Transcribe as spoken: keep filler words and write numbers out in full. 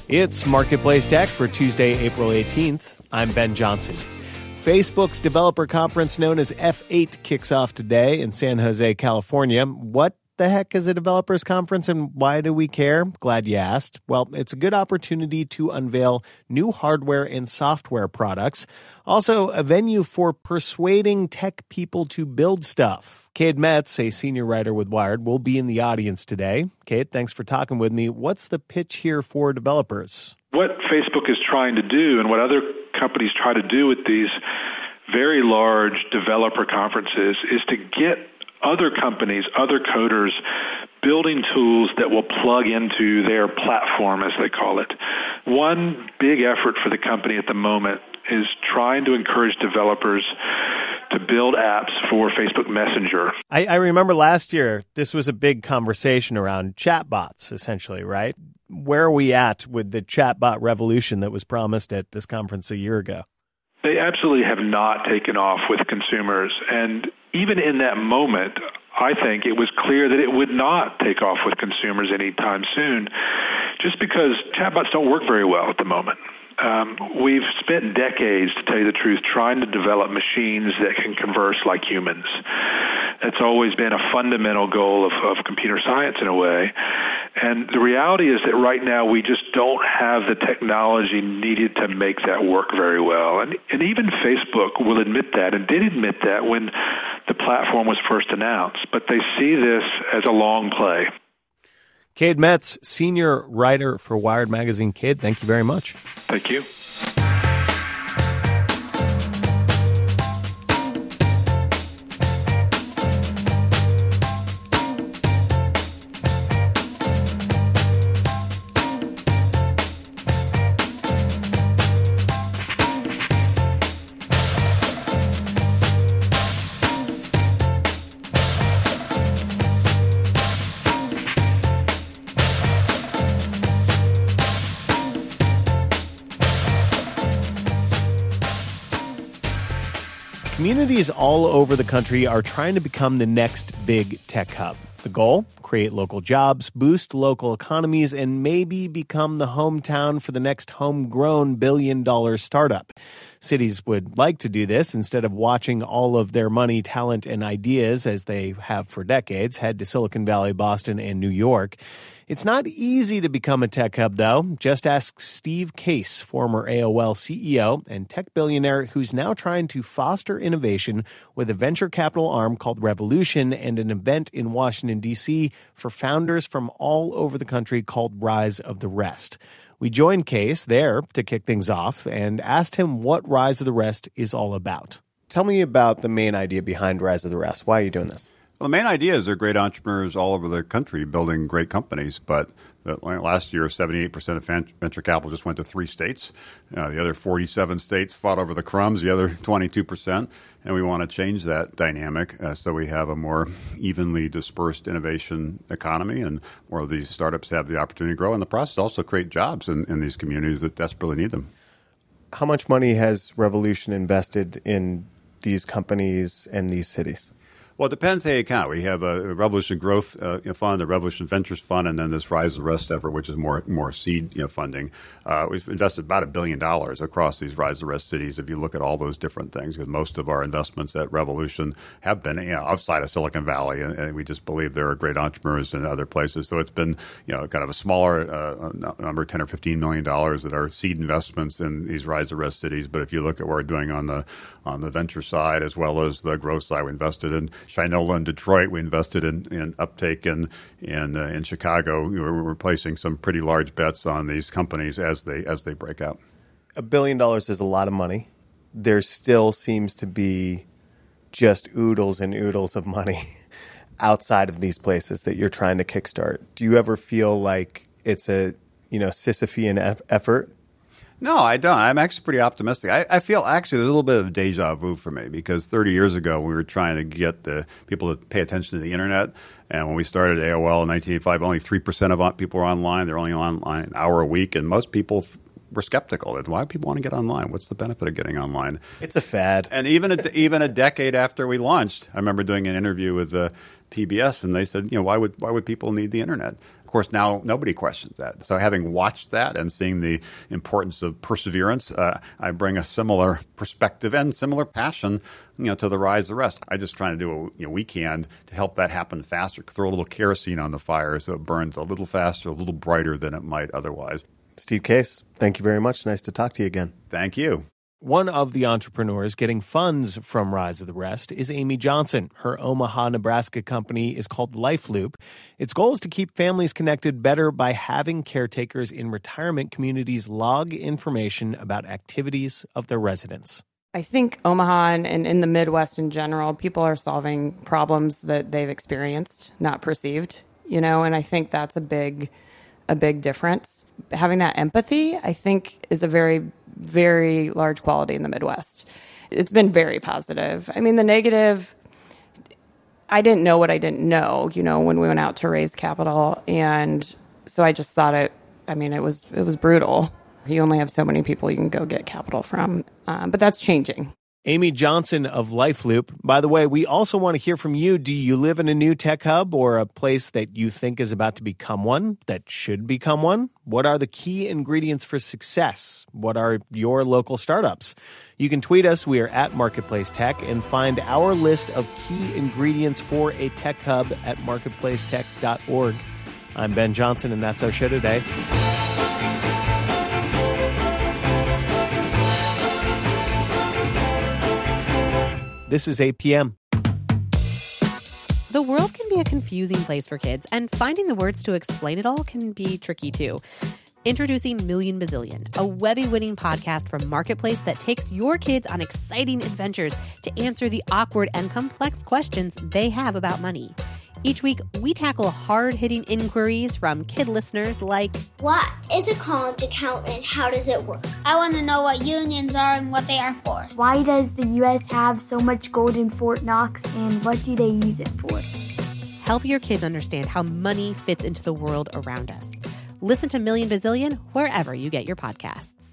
It's Marketplace Tech for Tuesday, April eighteenth. I'm Ben Johnson. Facebook's developer conference known as F eight kicks off today in San Jose, California. What the heck is a developers conference and why do we care? Glad you asked. Well, it's a good opportunity to unveil new hardware and software products. Also, a venue for persuading tech people to build stuff. Cade Metz, a senior writer with Wired, will be in the audience today. Cade, thanks for talking with me. What's the pitch here for developers? What Facebook is trying to do and what other companies try to do with these very large developer conferences is to get other companies, other coders, building tools that will plug into their platform, as they call it. One big effort for the company at the moment is trying to encourage developers to build apps for Facebook Messenger. I, I remember last year, this was a big conversation around chatbots, essentially, right? Where are we at with the chatbot revolution that was promised at this conference a year ago? They absolutely have not taken off with consumers. And even in that moment, I think it was clear that it would not take off with consumers anytime soon, just because chatbots don't work very well at the moment. Um, we've spent decades, to tell you the truth, trying to develop machines that can converse like humans. That's always been a fundamental goal of, of computer science in a way. And the reality is that right now we just don't have the technology needed to make that work very well. And, and even Facebook will admit that and did admit that when the platform was first announced. But they see this as a long play. Cade Metz, senior writer for Wired Magazine. Cade, thank you very much. Thank you. Communities all over the country are trying to become the next big tech hub. The goal? Create local jobs, boost local economies, and maybe become the hometown for the next homegrown billion-dollar startup. Cities would like to do this instead of watching all of their money, talent, and ideas, as they have for decades, head to Silicon Valley, Boston, and New York. It's not easy to become a tech hub, though. Just ask Steve Case, former A O L C E O and tech billionaire who's now trying to foster innovation with a venture capital arm called Revolution and an event in Washington, D C for founders from all over the country called Rise of the Rest. We joined Case there to kick things off and asked him what Rise of the Rest is all about. Tell me about the main idea behind Rise of the Rest. Why are you doing this? Well, the main idea is they're great entrepreneurs all over the country building great companies, but the, last year, seventy-eight percent of venture capital just went to three states. Uh, the other forty-seven states fought over the crumbs, the other twenty-two percent, and we want to change that dynamic uh, so we have a more evenly dispersed innovation economy and more of these startups have the opportunity to grow. In the process, also create jobs in, in these communities that desperately need them. How much money has Revolution invested in these companies and these cities? Well, it depends how you count. We have a Revolution Growth uh, Fund, a Revolution Ventures Fund, and then this Rise of the Rest effort, which is more more seed you know, funding. Uh, we've invested about a billion dollars across these Rise of the Rest cities if you look at all those different things, because most of our investments at Revolution have been you know, outside of Silicon Valley, and, and we just believe there are great entrepreneurs in other places. So it's been you know kind of a smaller uh, number, ten or fifteen million dollars that are seed investments in these Rise of the Rest cities. But if you look at what we're doing on the on the venture side as well as the growth side, we invested in Shinola in Detroit. We invested in, in Uptake in in, uh, in Chicago. We were, we're placing some pretty large bets on these companies as they as they break out. A billion dollars is a lot of money. There still seems to be just oodles and oodles of money outside of these places that you're trying to kickstart. Do you ever feel like it's a you know Sisyphean eff- effort? No, I don't. I'm actually pretty optimistic. I, I feel actually there's a little bit of deja vu for me because thirty years ago we were trying to get the people to pay attention to the internet. And when we started A O L in nineteen eighty-five, only three percent of people were online. They're only online an hour a week. And most people were skeptical. Why do people want to get online? What's the benefit of getting online? It's a fad. And even a, even a decade after we launched, I remember doing an interview with uh, P B S, and they said, you know, why would why would people need the internet? Of course, now nobody questions that. So having watched that and seeing the importance of perseverance, uh, I bring a similar perspective and similar passion, you know, to the Rise the Rest. I just try to do what you know, we can to help that happen faster, throw a little kerosene on the fire so it burns a little faster, a little brighter than it might otherwise. Steve Case, thank you very much. Nice to talk to you again. Thank you. One of the entrepreneurs getting funds from Rise of the Rest is Amy Johnson. Her Omaha, Nebraska company is called LifeLoop. Its goal is to keep families connected better by having caretakers in retirement communities log information about activities of their residents. I think Omaha and, and in the Midwest in general, people are solving problems that they've experienced, not perceived, you know, and I think that's a big, a big difference. Having that empathy, I think, is a very, very large quality in the Midwest. It's been very positive. I mean, the negative, I didn't know what I didn't know, you know, when we went out to raise capital. And so I just thought it, I mean, it was, it was brutal. You only have so many people you can go get capital from. Um, but that's changing. Amy Johnson of LifeLoop. By the way, we also want to hear from you. Do you live in a new tech hub or a place that you think is about to become one, that should become one? What are the key ingredients for success? What are your local startups? You can tweet us. We are at Marketplace Tech, and find our list of key ingredients for a tech hub at marketplace tech dot org. I'm Ben Johnson, and that's our show today. This is eight p.m. The world can be a confusing place for kids, and finding the words to explain it all can be tricky too. Introducing Million Bazillion, a Webby-winning podcast from Marketplace that takes your kids on exciting adventures to answer the awkward and complex questions they have about money. Each week, we tackle hard-hitting inquiries from kid listeners like, what is a college account and how does it work? I want to know what unions are and what they are for. Why does the U S have so much gold in Fort Knox, and what do they use it for? Help your kids understand how money fits into the world around us. Listen to Million Bazillion wherever you get your podcasts.